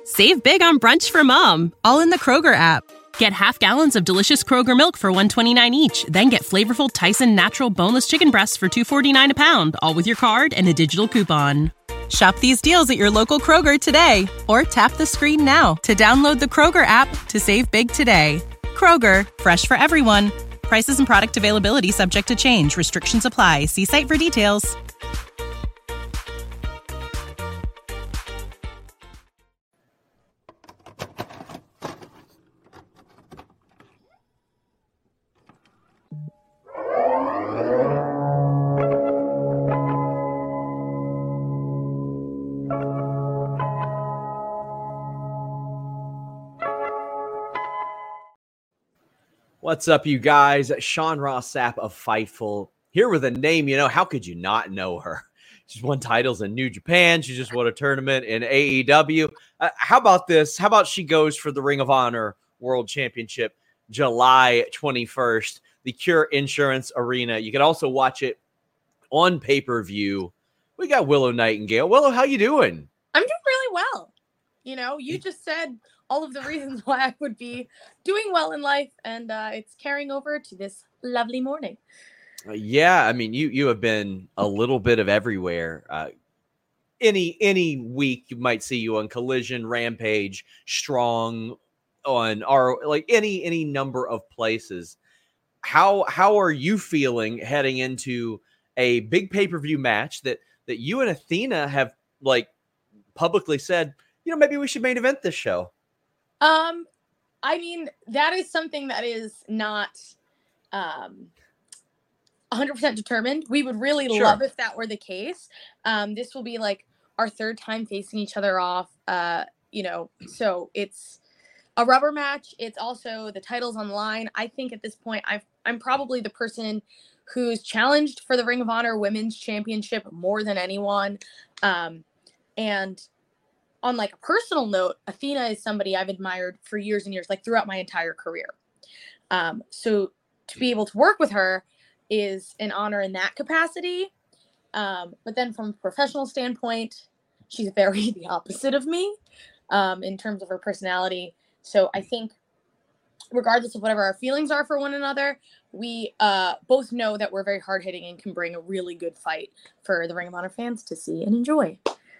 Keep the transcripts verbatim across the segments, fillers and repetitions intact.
Save big on brunch for mom, all in the Kroger app. Get half gallons of delicious Kroger milk for one dollar and twenty-nine cents each. Then get flavorful Tyson natural boneless chicken breasts for two dollars and forty-nine cents a pound, all with your card and a digital coupon. Shop these deals at your local Kroger today, or tap the screen now to download the Kroger app to save big today. Kroger, fresh for everyone. Prices and product availability subject to change. Restrictions apply. See site for details. What's up, you guys? Sean Ross Sapp of Fightful here with a name, you know, how could you not know her? She's won titles in New Japan. She just won a tournament in A E W. Uh, how about this? How about she goes for the Ring of Honor World Championship July twenty-first, the Cure Insurance Arena. You can also watch it on pay-per-view. We got Willow Nightingale. Willow, how you doing? I'm doing really well. You know, you just said all of the reasons why I would be doing well in life, and uh, it's carrying over to this lovely morning. Uh, yeah, I mean, you you have been a little bit of everywhere. Uh, any any week you might see you on Collision, Rampage, Strong, on our like any any number of places. How how are you feeling heading into a big pay-per-view match that that you and Athena have like publicly said, you know, maybe we should main event this show? Um, I mean, that is something that is not um, one hundred percent determined. We would really Sure. love if that were the case. Um, this will be like our third time facing each other off, uh, you know, so it's a rubber match. It's also the titles on the line. I think at this point, I've, I'm probably the person who's challenged for the Ring of Honor Women's Championship more than anyone. Um, and on like a personal note, Athena is somebody I've admired for years and years, like throughout my entire career. Um, so to be able to work with her is an honor in that capacity. Um, but then from a professional standpoint, she's very the opposite of me um, in terms of her personality. So I think regardless of whatever our feelings are for one another, we uh, both know that we're very hard hitting and can bring a really good fight for the Ring of Honor fans to see and enjoy.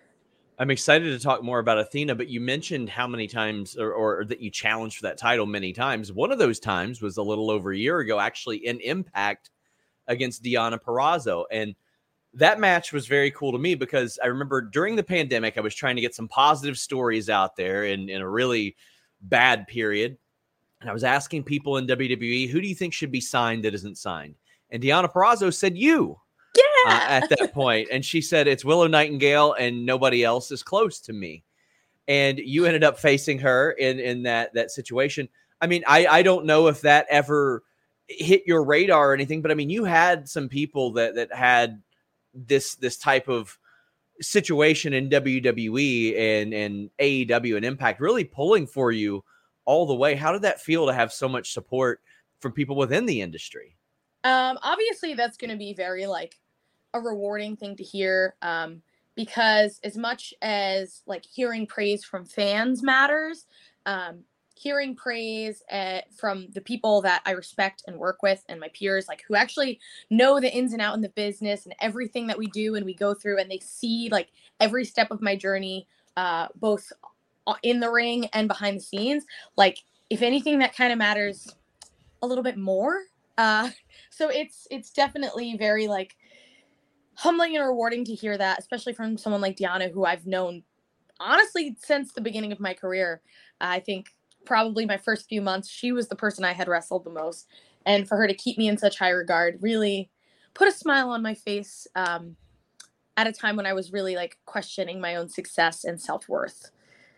I'm excited to talk more about Athena, but you mentioned how many times or, or that you challenged for that title many times. One of those times was a little over a year ago, actually in Impact against Deonna Purrazzo. And that match was very cool to me because I remember during the pandemic, I was trying to get some positive stories out there in, in a really bad period. And I was asking people in W W E, who do you think should be signed that isn't signed? And Deonna Purrazzo said you. Yeah. Uh, at that point. And she said, it's Willow Nightingale and nobody else is close to me. And you ended up facing her in, in that, that situation. I mean, I, I don't know if that ever hit your radar or anything, but I mean, you had some people that, that had this, this type of situation in W W E and, and A E W and Impact really pulling for you all the way. How did that feel to have so much support from people within the industry? Um, obviously that's going to be very like a rewarding thing to hear. Um, because as much as like hearing praise from fans matters, um, hearing praise uh, from the people that I respect and work with and my peers, like who actually know the ins and out in the business and everything that we do and we go through, and they see like every step of my journey, uh, both in the ring and behind the scenes. Like if anything, that kind of matters a little bit more. Uh, so it's, it's definitely very like humbling and rewarding to hear that, especially from someone like Deonna, who I've known honestly since the beginning of my career. Uh, I think probably my first few months, she was the person I had wrestled the most. And for her to keep me in such high regard really put a smile on my face um, at a time when I was really like questioning my own success and self-worth.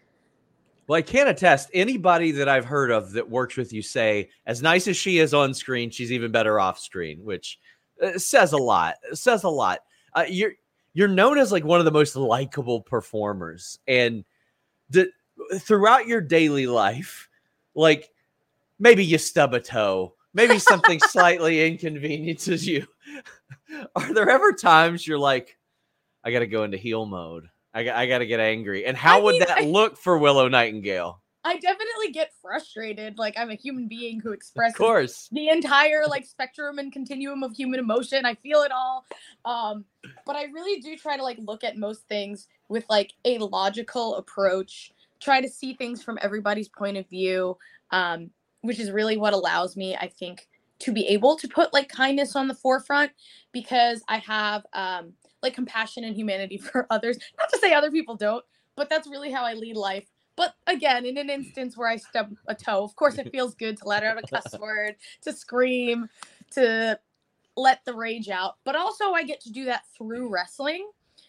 Well, I can attest, anybody that I've heard of that works with you say, as nice as she is on screen, she's even better off screen, which uh, says a lot. It says a lot. Uh, you're you're known as like one of the most likable performers, and the, throughout your daily life, like maybe you stub a toe, maybe something slightly inconveniences you. Are there ever times you're like, I got to go into heel mode? I, I got to get angry. And how I would mean, that I, look for Willow Nightingale? I definitely get frustrated. Like, I'm a human being who expresses Of course. the entire like spectrum and continuum of human emotion. I feel it all. Um, but I really do try to like look at most things with like a logical approach, try to see things from everybody's point of view, um, which is really what allows me, I think, to be able to put like kindness on the forefront, because I have um, like compassion and humanity for others. Not to say other people don't, but that's really how I lead life. But again, in an instance where I stub a toe, of course, it feels good to let out a cuss word, to scream, to let the rage out. But also I get to do that through wrestling.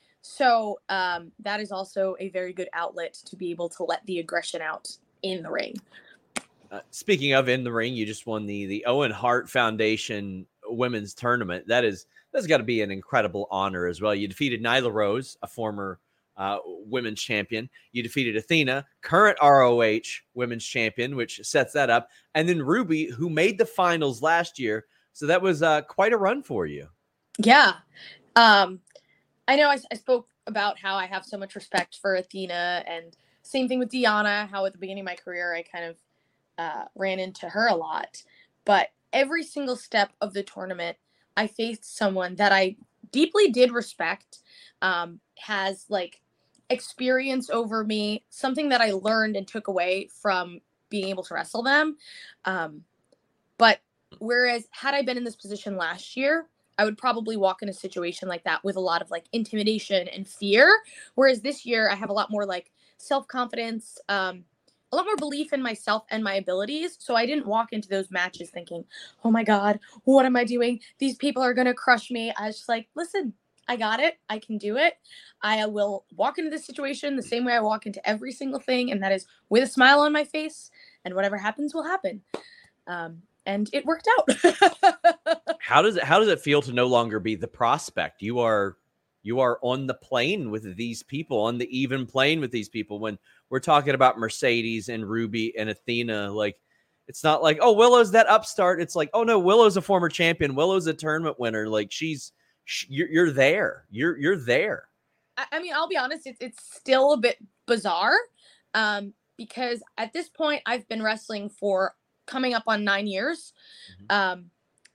So um, that is also a very good outlet to be able to let the aggression out in the ring. Uh, speaking of in the ring, you just won the the Owen Hart Foundation Women's Tournament. That is, that's got to be an incredible honor as well. You defeated Nyla Rose, a former uh, women's champion. You defeated Athena, current R O H women's champion, which sets that up. And then Ruby, who made the finals last year. So that was uh, quite a run for you. Yeah. Um, I know I, I spoke about how I have so much respect for Athena, and same thing with Deonna, how at the beginning of my career, I kind of uh, ran into her a lot. But every single step of the tournament, I faced someone that I deeply did respect, um, has like experience over me, something that I learned and took away from being able to wrestle them. Um, but whereas had I been in this position last year, I would probably walk in a situation like that with a lot of like intimidation and fear. Whereas this year I have a lot more like self-confidence, um, a lot more belief in myself and my abilities. So I didn't walk into those matches thinking, oh my God, what am I doing? These people are going to crush me. I was just like, listen, I got it. I can do it. I will walk into this situation the same way I walk into every single thing. And that is with a smile on my face, and whatever happens will happen. Um, and it worked out. How does it, how does it feel to no longer be the prospect? You are, you are on the plane with these people, on the even plane with these people. When we're talking about Mercedes and Ruby and Athena, like, it's not like, oh, Willow's that upstart. It's like, oh no, Willow's a former champion. Willow's a tournament winner. Like she's, she, you're, you're there. You're, you're there. I, I mean, I'll be honest. It's, it's still a bit bizarre, um, because at this point I've been wrestling for coming up on nine years. Mm-hmm. Um,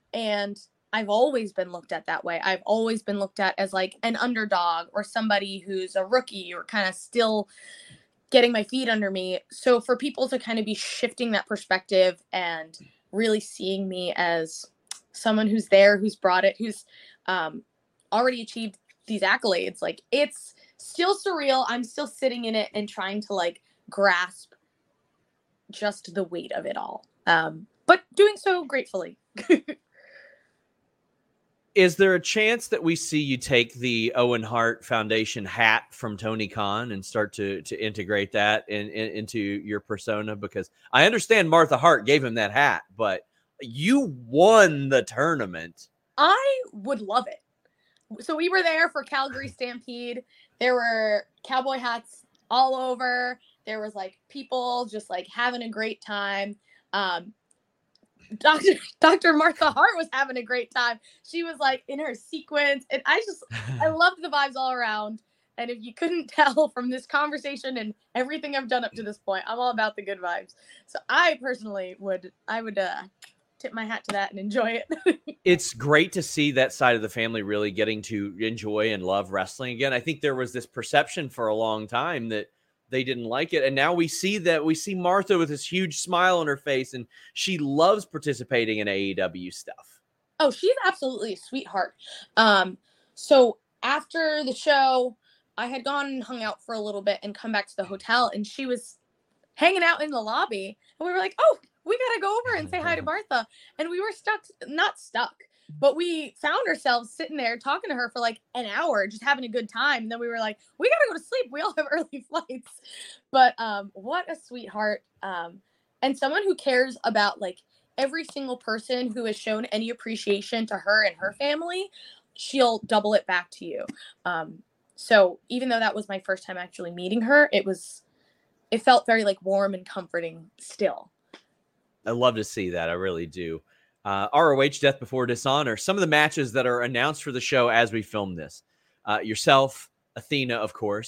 and I've always been looked at that way. I've always been looked at as like an underdog or somebody who's a rookie or kind of still getting my feet under me. So for people to kind of be shifting that perspective and really seeing me as someone who's there, who's brought it, who's um, already achieved these accolades, like it's still surreal. I'm still sitting in it and trying to like grasp just the weight of it all. Um, but doing so gratefully. Is there a chance that we see you take the Owen Hart Foundation hat from Tony Khan and start to to integrate that in, in, into your persona? Because I understand Martha Hart gave him that hat, but you won the tournament. I would love it. So we were there for Calgary Stampede. There were cowboy hats all over. There was like people just like having a great time. Um, Doctor Doctor Martha Hart was having a great time. She was like in her sequence, and I just I loved the vibes all around. And if you couldn't tell from this conversation and everything I've done up to this point, I'm all about the good vibes. So I personally would I would uh, tip my hat to that and enjoy it. It's great to see that side of the family really getting to enjoy and love wrestling again. I think there was this perception for a long time that they didn't like it. And now we see that we see Martha with this huge smile on her face, and she loves participating in A E W stuff. Oh, she's absolutely a sweetheart. Um, so after the show, I had gone and hung out for a little bit and come back to the hotel, and she was hanging out in the lobby, and we were like, oh, we got to go over and say hi to Martha. And we were stuck, not stuck, but we found ourselves sitting there talking to her for like an hour, just having a good time. And then we were like, we got to go to sleep. We all have early flights. But um, what a sweetheart. Um, and someone who cares about like every single person who has shown any appreciation to her and her family, she'll double it back to you. Um, so even though that was my first time actually meeting her, it was, it felt very like warm and comforting still. I love to see that. I really do. Uh, R O H Death Before Dishonor, some of the matches that are announced for the show as we film this. Uh, yourself, Athena, of course.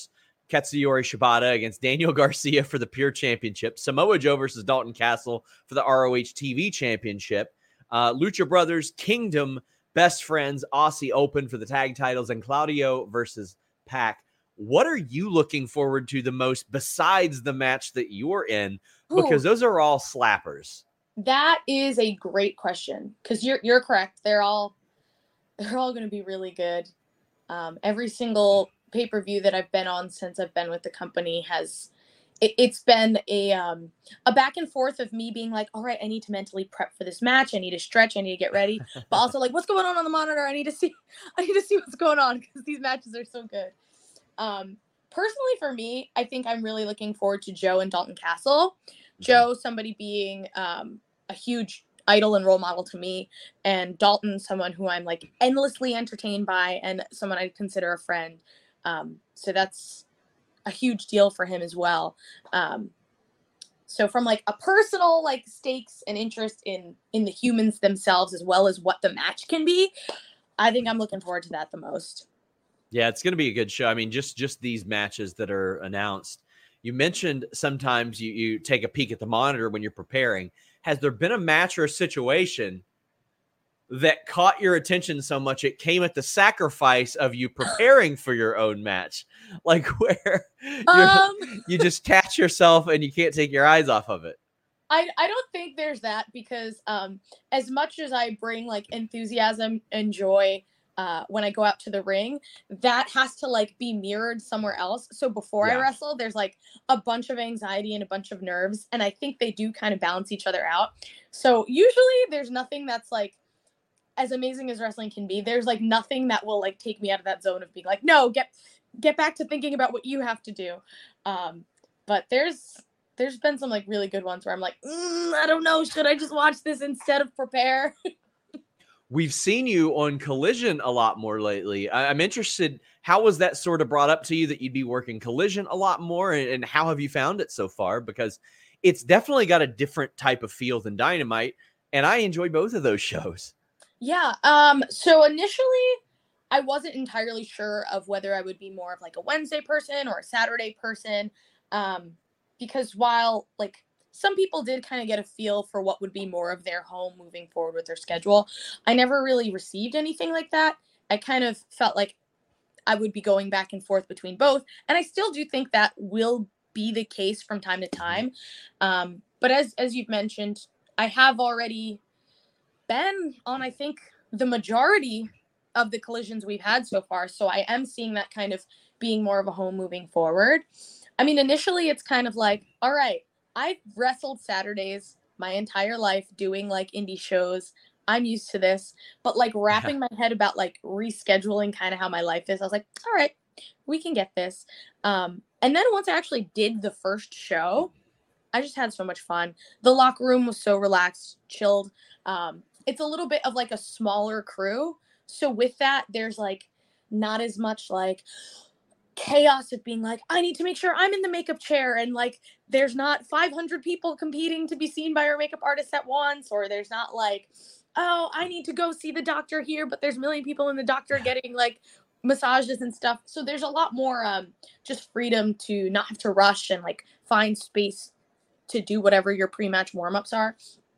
Katsuyori Shibata against Daniel Garcia for the Pure Championship. Samoa Joe versus Dalton Castle for the R O H T V Championship. Uh, Lucha Brothers Kingdom Best Friends Aussie Open for the tag titles, and Claudio versus Pac. What are you looking forward to the most besides the match that you're in? Because Ooh, those are all slappers. that is a great question, because you're you're correct. They're all they're all going to be really good. Um, every single pay-per-view that I've been on since I've been with the company has it, it's been a um, a back and forth of me being like, all right, I need to mentally prep for this match. I need to stretch. I need to get ready. But also like, what's going on on the monitor? I need to see. I need to see what's going on because these matches are so good. Um, personally, for me, I think I'm really looking forward to Joe and Dalton Castle. Mm-hmm. Joe, somebody being um, a huge idol and role model to me, and Dalton, someone who I'm like endlessly entertained by and someone I consider a friend. Um, so that's a huge deal for him as well. Um, so from like a personal like stakes and interest in in the humans themselves as well as what the match can be, I think I'm looking forward to that the most. Yeah, it's going to be a good show. I mean, just just these matches that are announced. You mentioned sometimes you, you take a peek at the monitor when you're preparing. Has there been a match or a situation that caught your attention so much it came at the sacrifice of you preparing for your own match? Like where um, you just catch yourself and you can't take your eyes off of it? I, I don't think there's that, because um, as much as I bring like enthusiasm and joy uh, when I go out to the ring, that has to like be mirrored somewhere else. So before yeah. I wrestle, there's like a bunch of anxiety and a bunch of nerves. And I think they do kind of balance each other out. So usually there's nothing that's like, as amazing as wrestling can be, there's like nothing that will like take me out of that zone of being like, no, get, get back to thinking about what you have to do. Um, but there's, there's been some like really good ones where I'm like, mm, I don't know. Should I just watch this instead of prepare? We've seen you on Collision a lot more lately. I- I'm interested, how was that sort of brought up to you that you'd be working Collision a lot more, and, and how have you found it so far? Because it's definitely got a different type of feel than Dynamite, and I enjoy both of those shows. Yeah. Um. So initially, I wasn't entirely sure of whether I would be more of like a Wednesday person or a Saturday person, um, because while like some people did kind of get a feel for what would be more of their home moving forward with their schedule, I never really received anything like that. I kind of felt like I would be going back and forth between both. And I still do think that will be the case from time to time. Um, but as, as you've mentioned, I have already been on, I think, the majority of the collisions we've had so far. So I am seeing that kind of being more of a home moving forward. I mean, initially it's kind of like, all right, I've wrestled Saturdays my entire life doing like indie shows. I'm used to this, but like wrapping yeah. my head about like rescheduling kind of how my life is. I was like, all right, we can get this. Um, and then once I actually did the first show, I just had so much fun. The locker room was so relaxed, chilled. Um, it's a little bit of like a smaller crew. So with that, there's like not as much like chaos of being like, I need to make sure I'm in the makeup chair, and like there's not five hundred people competing to be seen by our makeup artist at once, or there's not like, oh, I need to go see the doctor here, but there's a million people in the doctor getting like massages and stuff. So there's a lot more um just freedom to not have to rush and like find space to do whatever your pre-match warm-ups are.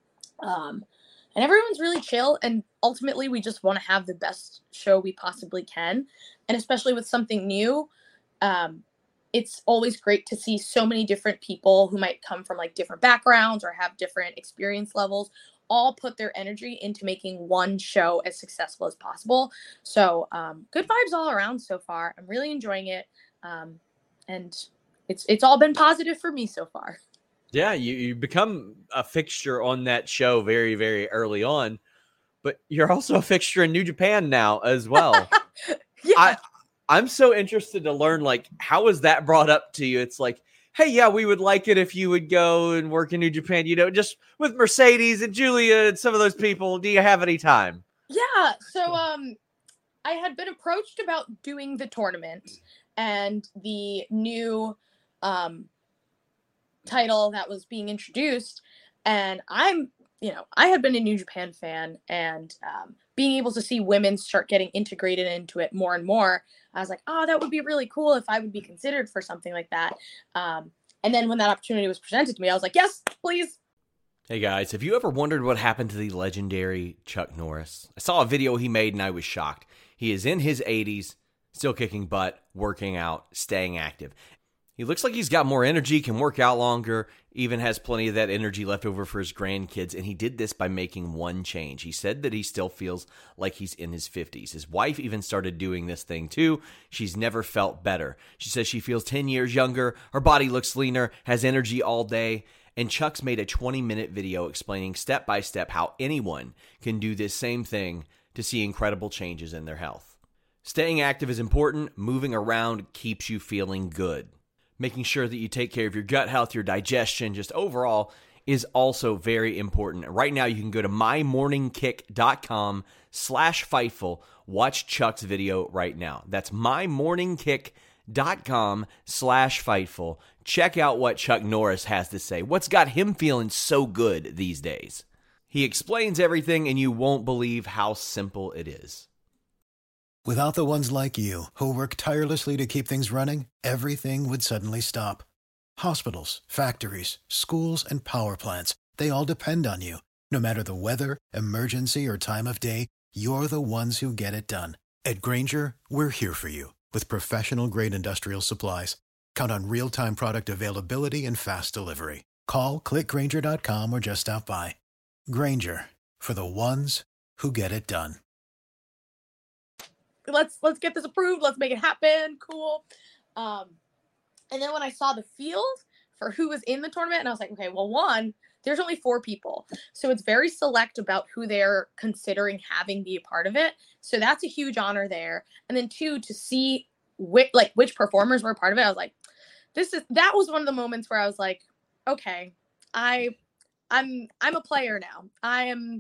Um and everyone's really chill, and ultimately we just want to have the best show we possibly can. And especially with something new, um, it's always great to see so many different people who might come from like different backgrounds or have different experience levels all put their energy into making one show as successful as possible. So um, good vibes all around so far. I'm really enjoying it. Um, and it's it's all been positive for me so far. Yeah, you, you become a fixture on that show very, very early on, but you're also a fixture in New Japan now as well. yeah. I, I'm so interested to learn, like, how was that brought up to you? It's like, hey, yeah, we would like it if you would go and work in New Japan, you know, just with Mercedes and Julia and some of those people. Do you have any time? Yeah. So um, I had been approached about doing the tournament and the new um, title that was being introduced. And I'm, you know, I had been a New Japan fan, and um, being able to see women start getting integrated into it more and more, I was like, oh, that would be really cool if I would be considered for something like that. Um, and then when that opportunity was presented to me, I was like, yes, please. Hey guys, have you ever wondered what happened to the legendary Chuck Norris? I saw a video he made and I was shocked. He is in his eighties, still kicking butt, working out, staying active. He looks like he's got more energy, can work out longer, even has plenty of that energy left over for his grandkids, and he did this by making one change. He said that he still feels like he's in his fifties. His wife even started doing this thing too. She's never felt better. She says she feels ten years younger, her body looks leaner, has energy all day, and Chuck's made a twenty-minute video explaining step by step how anyone can do this same thing to see incredible changes in their health. Staying active is important. Moving around keeps you feeling good. Making sure that you take care of your gut health, your digestion, just overall is also very important. Right now, you can go to mymorningkick.com slash Fightful. Watch Chuck's video right now. That's mymorningkick.com slash Fightful. Check out what Chuck Norris has to say. What's got him feeling so good these days? He explains everything, and you won't believe how simple it is. Without the ones like you, who work tirelessly to keep things running, everything would suddenly stop. Hospitals, factories, schools, and power plants, they all depend on you. No matter the weather, emergency, or time of day, you're the ones who get it done. At Grainger, we're here for you with professional-grade industrial supplies. Count on real-time product availability and fast delivery. Call, click grainger dot com, or just stop by. Grainger, for the ones who get it done. Let's let's get this approved. Let's make it happen. Cool. Um, and then when I saw the field for who was in the tournament, and I was like, okay, well, one, there's only four people. So it's very select about who they're considering having be a part of it. So that's a huge honor there. And then two, to see which, like which performers were a part of it, I was like, this is, that was one of the moments where I was like, okay, I, I'm, I'm a player now. I am,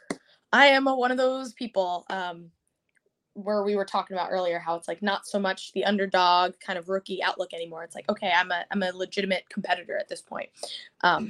I am a, one of those people, um, where we were talking about earlier, how it's like not so much the underdog kind of rookie outlook anymore. It's like, okay, I'm a, I'm a legitimate competitor at this point. Um,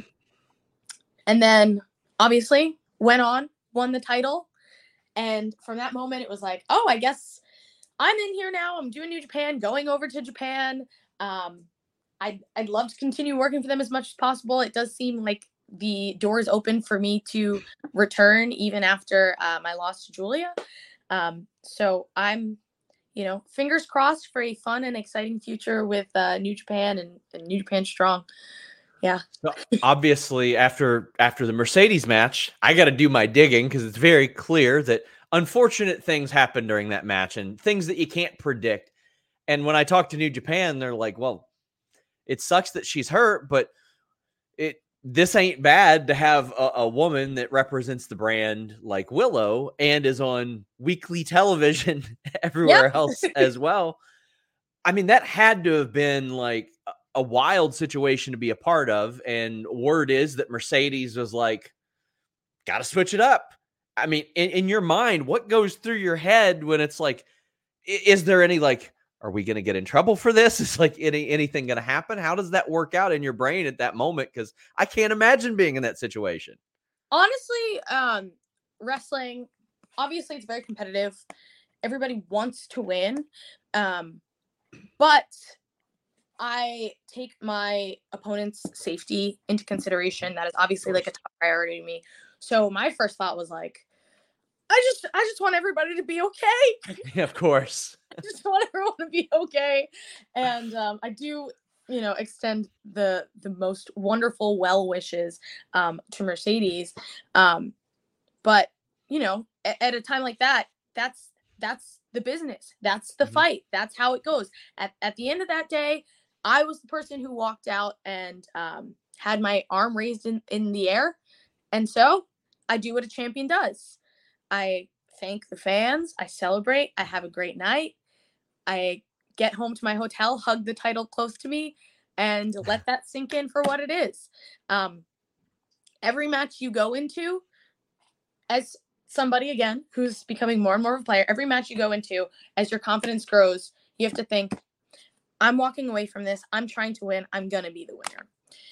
and then obviously went on, won the title. And from that moment, it was like, oh, I guess I'm in here now. I'm doing New Japan, going over to Japan. Um, I'd, I'd love to continue working for them as much as possible. It does seem like the doors open for me to return even after uh, my loss to Julia. Um, so I'm, you know, fingers crossed for a fun and exciting future with uh, New Japan and, and New Japan Strong. Yeah. So obviously, after after the Mercedes match, I got to do my digging because it's very clear that unfortunate things happened during that match and things that you can't predict. And when I talk to New Japan, they're like, well, it sucks that she's hurt, but it this ain't bad to have a, a woman that represents the brand like Willow and is on weekly television everywhere Yep. else as well. I mean, that had to have been like a, a wild situation to be a part of. And word is that Mercedes was like, got to switch it up. I mean, in, in your mind, what goes through your head when it's like, i- is there any like, are we going to get in trouble for this? Is like any anything going to happen? How does that work out in your brain at that moment? Because I can't imagine being in that situation. Honestly, um, wrestling, obviously it's very competitive. Everybody wants to win. Um, but I take my opponent's safety into consideration. That is obviously like a top priority to me. So my first thought was like, I just, I just want everybody to be okay. Yeah, of course. I just want everyone to be okay. And um, I do, you know, extend the the most wonderful well wishes um, to Mercedes. Um, but, you know, at, at a time like that, that's that's the business. That's the Mhm. fight. That's how it goes. At, at the end of that day, I was the person who walked out and um, had my arm raised in, in the air. And so I do what a champion does. I thank the fans. I celebrate. I have a great night. I get home to my hotel, hug the title close to me, and let that sink in for what it is. Um, every match you go into, as somebody, again, who's becoming more and more of a player, every match you go into, as your confidence grows, you have to think, I'm walking away from this. I'm trying to win. I'm going to be the winner.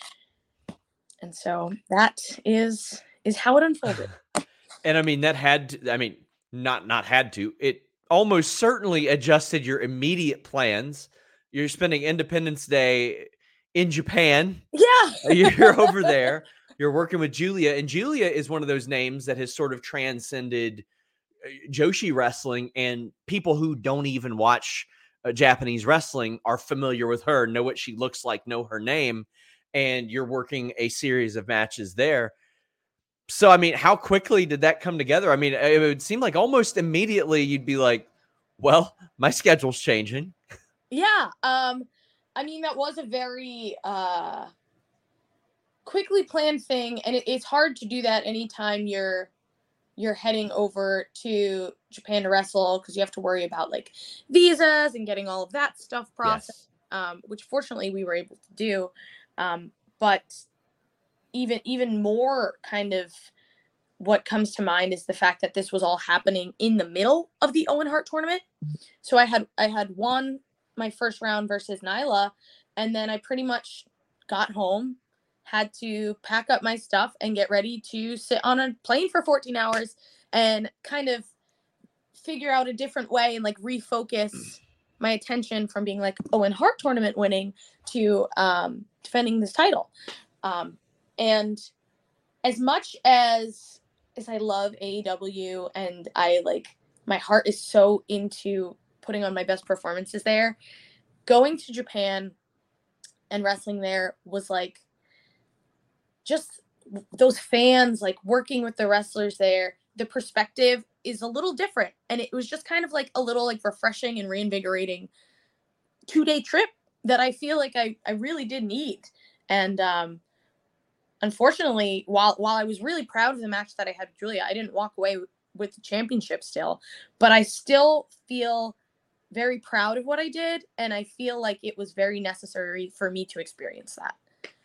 And so that is is how it unfolded. And I mean, that had, to, I mean, not not had to. It almost certainly adjusted your immediate plans. You're spending Independence Day in Japan. Yeah. You're over there. You're working with Giulia, and Giulia is one of those names that has sort of transcended Joshi wrestling, and people who don't even watch uh, Japanese wrestling are familiar with her, know what she looks like, know her name, and you're working a series of matches there. So, I mean, how quickly did that come together? I mean, it would seem like almost immediately you'd be like, well, my schedule's changing. Yeah. Um, I mean, that was a very uh, quickly planned thing. And it, it's hard to do that anytime you're you're heading over to Japan to wrestle, because you have to worry about like visas and getting all of that stuff processed, yes. um, which fortunately we were able to do. Um, but even even more kind of what comes to mind is the fact that this was all happening in the middle of the Owen Hart tournament. So I had I had won my first round versus Nyla, and then I pretty much got home, had to pack up my stuff and get ready to sit on a plane for fourteen hours and kind of figure out a different way and like refocus my attention from being like Owen Hart tournament winning to um, defending this title. Um, and as much as, as I love A E W and I like, my heart is so into putting on my best performances there, going to Japan and wrestling there was like, just those fans, like working with the wrestlers there, the perspective is a little different. And it was just kind of like a little like refreshing and reinvigorating two day trip that I feel like I, I really did need. And um, unfortunately, while, while I was really proud of the match that I had with Giulia, I didn't walk away with, with the championship still, but I still feel very proud of what I did. And I feel like it was very necessary for me to experience that.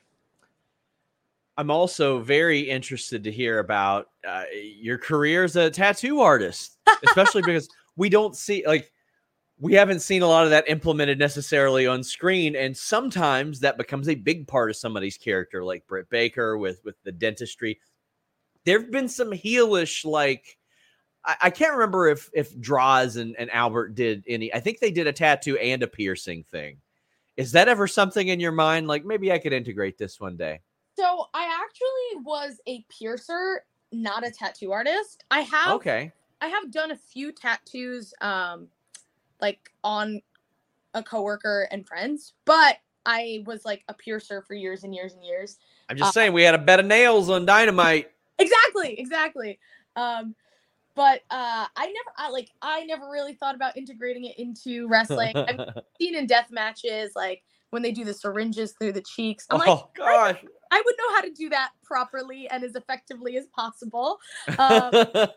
I'm also very interested to hear about uh, your career as a tattoo artist, especially because we don't see, like, we haven't seen a lot of that implemented necessarily on screen. And sometimes that becomes a big part of somebody's character, like Britt Baker with, with the dentistry. There've been some heelish, like, I, I can't remember if, if Draws and, and Albert did any, I think they did a tattoo and a piercing thing. Is that ever something in your mind? Like, maybe I could integrate this one day. So I actually was a piercer, not a tattoo artist. I have okay. I have done a few tattoos, um, like on a coworker and friends, but I was like a piercer for years and years and years. I'm just uh, saying we had a bed of nails on Dynamite. Exactly, exactly. Um, but uh, I never, I like, I never really thought about integrating it into wrestling. I've seen in death matches, like when they do the syringes through the cheeks. I'm oh like, gosh. I, I would know how to do that properly and as effectively as possible. Um,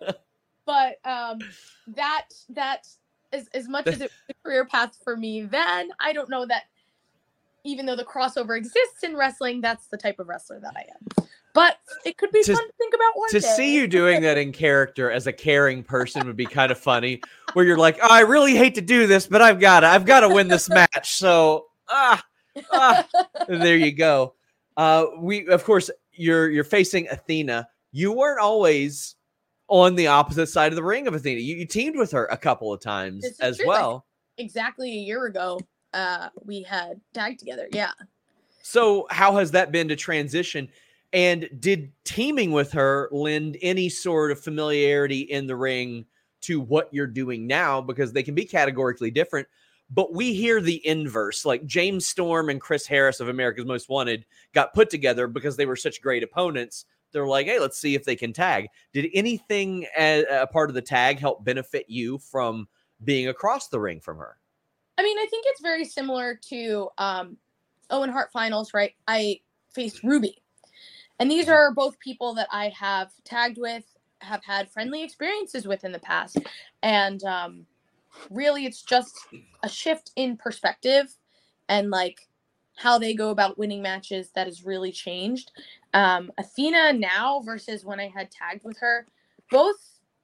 but um, that, that as, as much as it was a career path for me then, I don't know that even though the crossover exists in wrestling, that's the type of wrestler that I am. But it could be to, fun to think about one to day. To see you doing that in character as a caring person would be kind of funny, where you're like, oh, I really hate to do this, but I've got to, I've got to win this match. So, ah, ah, there you go. Uh, we, of course, you're you're facing Athena. You weren't always on the opposite side of the ring of Athena. You, you teamed with her a couple of times as true. well. Like, exactly a year ago, uh, we had tagged together. Yeah. So how has that been to transition? And did teaming with her lend any sort of familiarity in the ring to what you're doing now? Because they can be categorically different. But we hear the inverse, like James Storm and Chris Harris of America's Most Wanted got put together because they were such great opponents. They're like, hey, let's see if they can tag. Did anything as a part of the tag help benefit you from being across the ring from her? I mean, I think it's very similar to um, Owen Hart finals, right? I faced Ruby. And these are both people that I have tagged with, have had friendly experiences with in the past. And um, really, it's just a shift in perspective and like how they go about winning matches that has really changed. Um, Athena now versus when I had tagged with her, both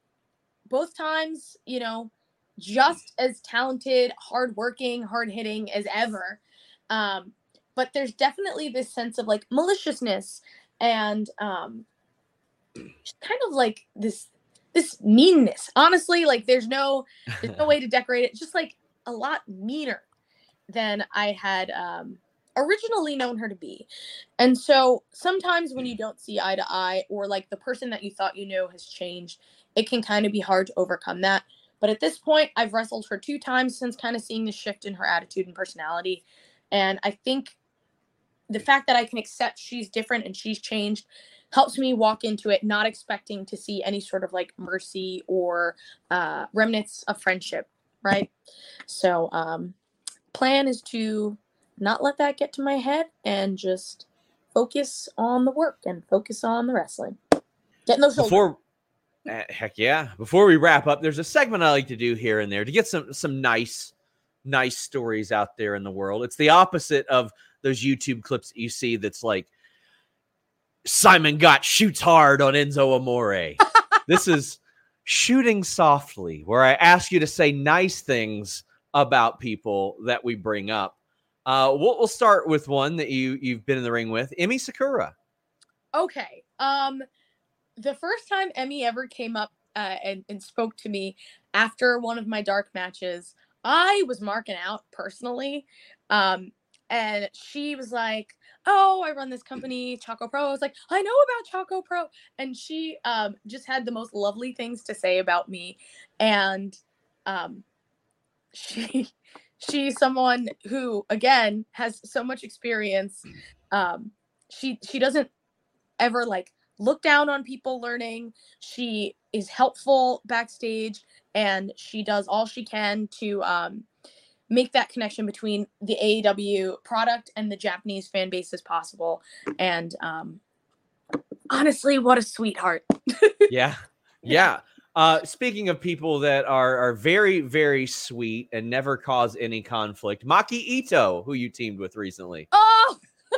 both times, you know, just as talented, hardworking, hard-hitting as ever. Um, but there's definitely this sense of like maliciousness and um, just kind of like this this meanness. Honestly, like there's no there's no way to decorate it. Just like a lot meaner than I had um, originally known her to be. And so sometimes when you don't see eye to eye, or like the person that you thought you knew has changed, it can kind of be hard to overcome that. But at this point, I've wrestled her two times since kind of seeing the shift in her attitude and personality. And I think the fact that I can accept she's different and she's changed helps me walk into it not expecting to see any sort of like mercy or uh, remnants of friendship, right? So um, plan is to not let that get to my head and just focus on the work and focus on the wrestling. Getting those shoulders. Before Uh, heck yeah. Before we wrap up, there's a segment I like to do here and there to get some some nice, nice stories out there in the world. It's the opposite of those YouTube clips that you see that's like, Simon Gott shoots hard on Enzo Amore. This is shooting softly, where I ask you to say nice things about people that we bring up. Uh, we'll, we'll start with one that you, you've been in the ring with, Emi Sakura. Okay. Um... The first time Emi ever came up uh, and, and spoke to me after one of my dark matches, I was marking out personally. Um, and she was like, oh, I run this company, Choco Pro. I was like, I know about Choco Pro. And she um, just had the most lovely things to say about me. And um, she she's someone who, again, has so much experience. Um, she she doesn't ever, like, look down on people learning. She is helpful backstage, and she does all she can to um, make that connection between the A E W product and the Japanese fan base as possible. And um, honestly, what a sweetheart. Yeah. Yeah. Uh, speaking of people that are, are very, very sweet and never cause any conflict, Maki Ito, who you teamed with recently. Oh,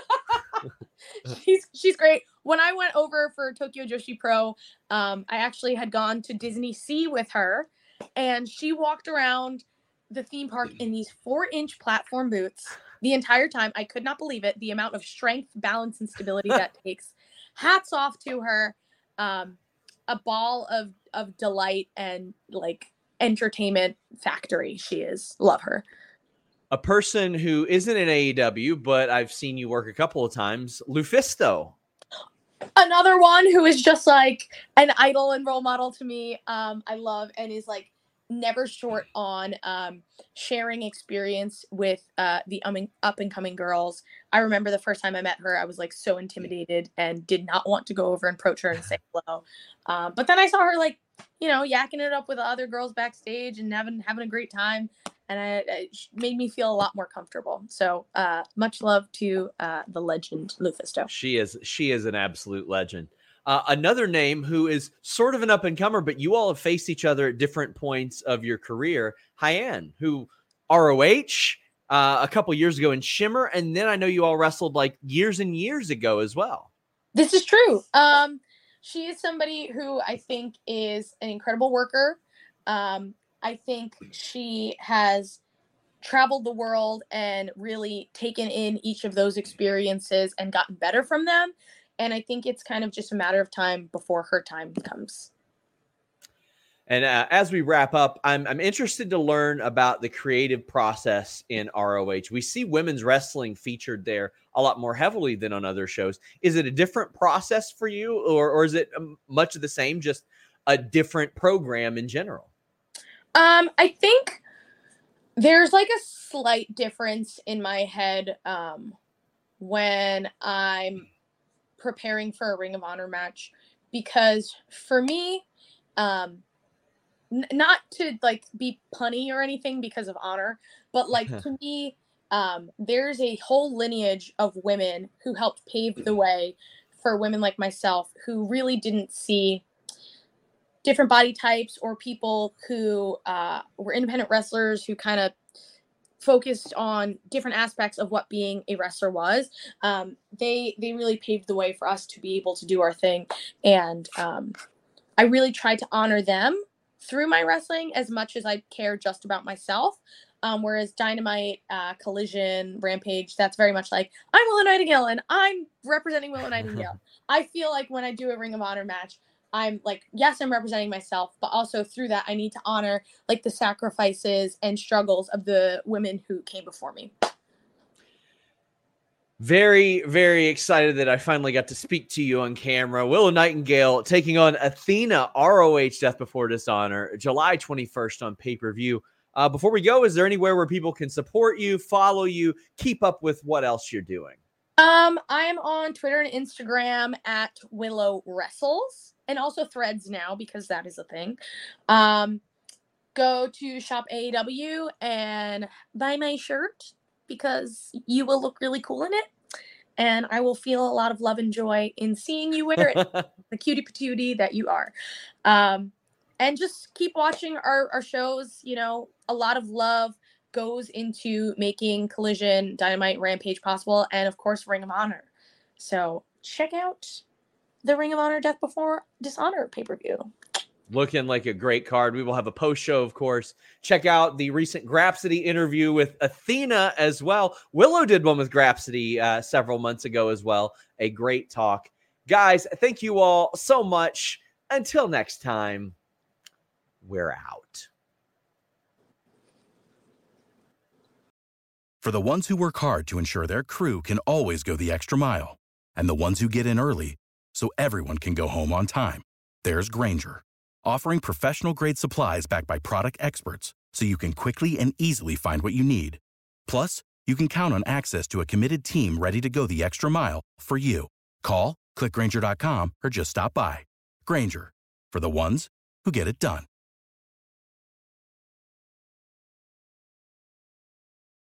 she's she's great. When I went over for Tokyo Joshi Pro, um, I actually had gone to Disney Sea with her, and she walked around the theme park in these four-inch platform boots the entire time. I could not believe it, the amount of strength, balance, and stability that takes. Hats off to her. Um, a ball of, of delight and, like, entertainment factory she is. Love her. A person who isn't in A E W, but I've seen you work a couple of times, Lufisto. Another one who is just like an idol and role model to me. Um, I love and is like never short on um, sharing experience with uh, the um, up and coming girls. I remember the first time I met her, I was like so intimidated and did not want to go over and approach her and say hello. Um, but then I saw her like, you know, yakking it up with the other girls backstage and having having a great time. And I, it made me feel a lot more comfortable. So uh, much love to uh, the legend Lufisto. She is she is an absolute legend. Uh, another name who is sort of an up-and-comer, but you all have faced each other at different points of your career, Hyan, who R O H uh, a couple years ago in Shimmer, and then I know you all wrestled like years and years ago as well. This is true. Um, she is somebody who I think is an incredible worker. Um, I think she has traveled the world and really taken in each of those experiences and gotten better from them. And I think it's kind of just a matter of time before her time comes. And uh, as we wrap up, I'm, I'm interested to learn about the creative process in R O H. We see women's wrestling featured there a lot more heavily than on other shows. Is it a different process for you, or, or is it much of the same, just a different program in general? Um, I think there's like a slight difference in my head um, when I'm preparing for a Ring of Honor match, because for me, um, n- not to like be punny or anything because of honor, but like to me, um, there's a whole lineage of women who helped pave the way for women like myself who really didn't see different body types or people who uh, were independent wrestlers who kind of focused on different aspects of what being a wrestler was. Um, they they really paved the way for us to be able to do our thing. And um, I really tried to honor them through my wrestling as much as I care just about myself. Um, whereas Dynamite, uh, Collision, Rampage, that's very much like, I'm Willow Nightingale and I'm representing Willow Nightingale. I feel like when I do a Ring of Honor match, I'm like, yes, I'm representing myself, but also through that, I need to honor like the sacrifices and struggles of the women who came before me. Very, very excited that I finally got to speak to you on camera. Willow Nightingale taking on Athena, R O H Death Before Dishonor, July twenty-first on pay-per-view. Uh, before we go, is there anywhere where people can support you, follow you, keep up with what else you're doing? Um, I'm on Twitter and Instagram at Willow Wrestles, and also Threads now because that is a thing. Um, go to Shop A E W and buy my shirt because you will look really cool in it, and I will feel a lot of love and joy in seeing you wear it, the cutie patootie that you are. Um, and just keep watching our, our shows. You know, a lot of love goes into making Collision, Dynamite, Rampage possible, and of course Ring of Honor. So check out the Ring of Honor Death Before Dishonor pay-per-view. Looking like a great card. We will have a post show, of course. Check out the recent Grapsody interview with Athena as well. Willow did one with Grapsody uh, several months ago as well. A great talk. Guys, thank you all so much. Until next time, we're out. For the ones who work hard to ensure their crew can always go the extra mile, and the ones who get in early so everyone can go home on time, there's Grainger, offering professional-grade supplies backed by product experts so you can quickly and easily find what you need. Plus, you can count on access to a committed team ready to go the extra mile for you. Call, click Grainger dot com, or just stop by. Grainger, for the ones who get it done.